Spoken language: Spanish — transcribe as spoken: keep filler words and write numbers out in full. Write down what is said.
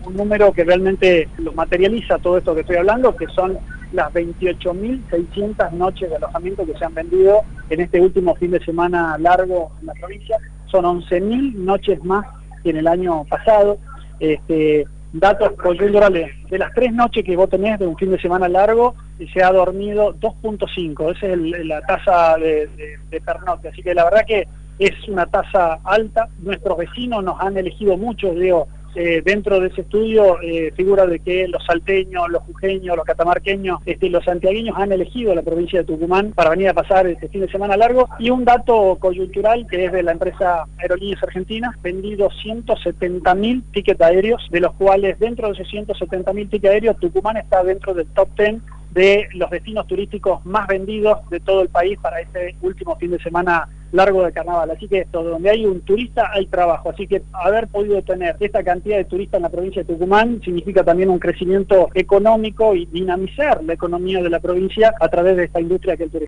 un número que realmente lo materializa todo esto que estoy hablando, que son las veintiocho mil seiscientas noches de alojamiento que se han vendido en este último fin de semana largo en la provincia. Son once mil noches más que en el año pasado. Este, datos coyunturales, de las tres noches que vos tenés de un fin de semana largo, se ha dormido dos punto cinco, esa es el, la tasa de, de, de pernocte, así que la verdad que es una tasa alta. Nuestros vecinos nos han elegido mucho, digo, eh, dentro de ese estudio eh, figura de que los salteños, los jujeños, los catamarqueños, este, los santiagueños han elegido la provincia de Tucumán para venir a pasar este fin de semana largo. Y un dato coyuntural que es de la empresa Aerolíneas Argentinas, vendido ciento setenta mil tickets aéreos, de los cuales dentro de esos ciento setenta mil tickets aéreos, Tucumán está dentro del top diez de los destinos turísticos más vendidos de todo el país para este último fin de semana largo de carnaval. Así que esto, donde hay un turista hay trabajo, así que haber podido tener esta cantidad de turistas en la provincia de Tucumán significa también un crecimiento económico y dinamizar la economía de la provincia a través de esta industria que el turismo.